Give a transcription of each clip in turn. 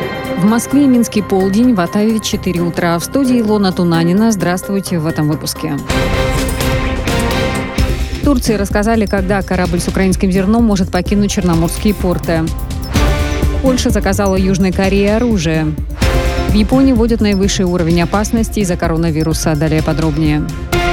В Москве и Минске полдень, в Оттаве 4 утра. В студии Илона Тунанина. Здравствуйте в этом выпуске. В Турции рассказали, когда корабль с украинским зерном может покинуть черноморские порты. Польша заказала Южной Корее оружие. В Японии вводят наивысший уровень опасности из-за коронавируса. Далее подробнее.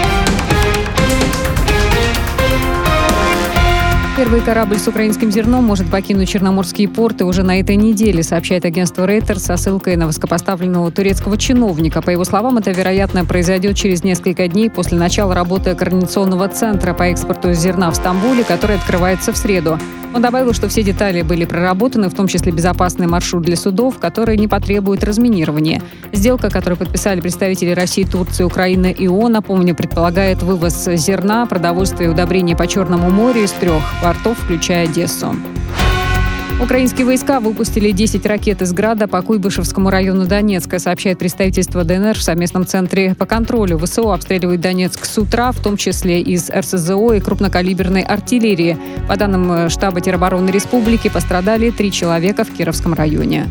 Первый корабль с украинским зерном может покинуть черноморские порты уже на этой неделе, сообщает агентство Reuters со ссылкой на высокопоставленного турецкого чиновника. По его словам, это, вероятно, произойдет через несколько дней после начала работы координационного центра по экспорту зерна в Стамбуле, который открывается в среду. Он добавил, что все детали были проработаны, в том числе безопасный маршрут для судов, которые не потребуют разминирования. Сделка, которую подписали представители России, Турции, Украины и ООН, напомню, предполагает вывоз зерна, продовольствия и удобрений по Черному морю из 3 портов, включая Одессу. Украинские войска выпустили 10 ракет из «Града» по Куйбышевскому району Донецка, сообщает представительство ДНР в совместном центре по контролю. ВСУ обстреливает Донецк с утра, в том числе из РСЗО и крупнокалиберной артиллерии. По данным штаба теробороны республики, пострадали 3 человека в Кировском районе.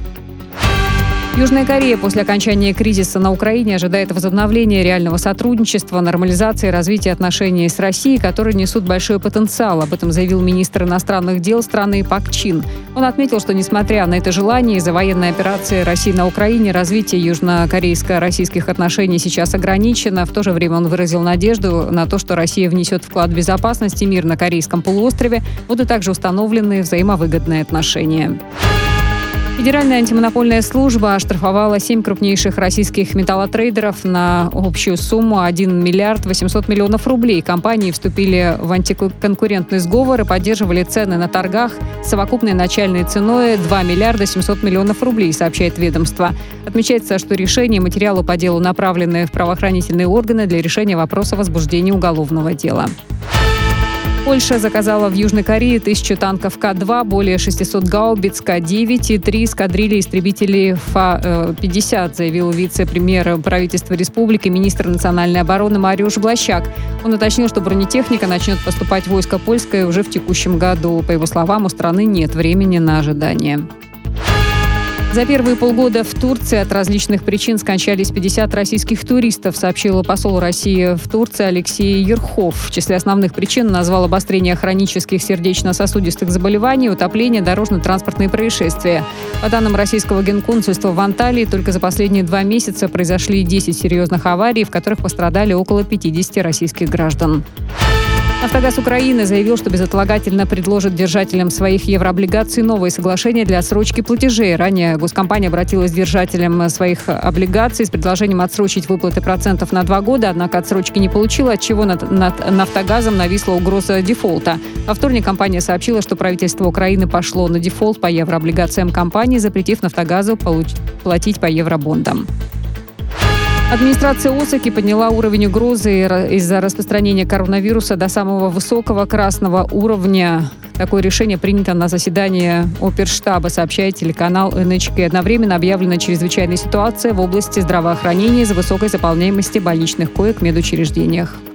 Южная Корея после окончания кризиса на Украине ожидает возобновления реального сотрудничества, нормализации и развития отношений с Россией, которые несут большой потенциал. Об этом заявил министр иностранных дел страны Пак Чин. Он отметил, что несмотря на это желание из-за военной операции России на Украине, развитие южнокорейско-российских отношений сейчас ограничено. В то же время он выразил надежду на то, что Россия внесет вклад в безопасность и мир на Корейском полуострове. Будут также установлены взаимовыгодные отношения. Федеральная антимонопольная служба оштрафовала 7 крупнейших российских металлотрейдеров на общую сумму 1 миллиард 800 миллионов рублей. Компании вступили в антиконкурентный сговор и поддерживали цены на торгах с совокупной начальной ценой 2 миллиарда 700 миллионов рублей, сообщает ведомство. Отмечается, что решения и материалы по делу направлены в правоохранительные органы для решения вопроса возбуждения уголовного дела. Польша заказала в Южной Корее 1000 танков К-2, более 600 гаубиц К-9 и 3 эскадрильи истребителей Фа-50, заявил вице-премьер правительства республики, министр национальной обороны Мариуш Блащак. Он уточнил, что бронетехника начнет поступать в войско польское уже в текущем году. По его словам, у страны нет времени на ожидание. За первые полгода в Турции от различных причин скончались 50 российских туристов, сообщил посол России в Турции Алексей Ерхов. В числе основных причин назвал обострение хронических сердечно-сосудистых заболеваний, утопление, дорожно-транспортные происшествия. По данным российского генконсульства в Анталии, только за последние 2 месяца произошли 10 серьезных аварий, в которых пострадали около 50 российских граждан. «Нафтогаз Украины» заявил, что безотлагательно предложит держателям своих еврооблигаций новые соглашения для отсрочки платежей. Ранее госкомпания обратилась к держателям своих облигаций с предложением отсрочить выплаты процентов на 2 года, однако отсрочки не получила, отчего над «Нафтогазом» нависла угроза дефолта. Во вторник компания сообщила, что правительство Украины пошло на дефолт по еврооблигациям компании, запретив «Нафтогазу» платить по евробондам. Администрация Осаки подняла уровень угрозы из-за распространения коронавируса до самого высокого красного уровня. Такое решение принято на заседании оперштаба, сообщает телеканал NHK. Одновременно объявлена чрезвычайная ситуация в области здравоохранения из-за высокой заполняемости больничных коек в медучреждениях.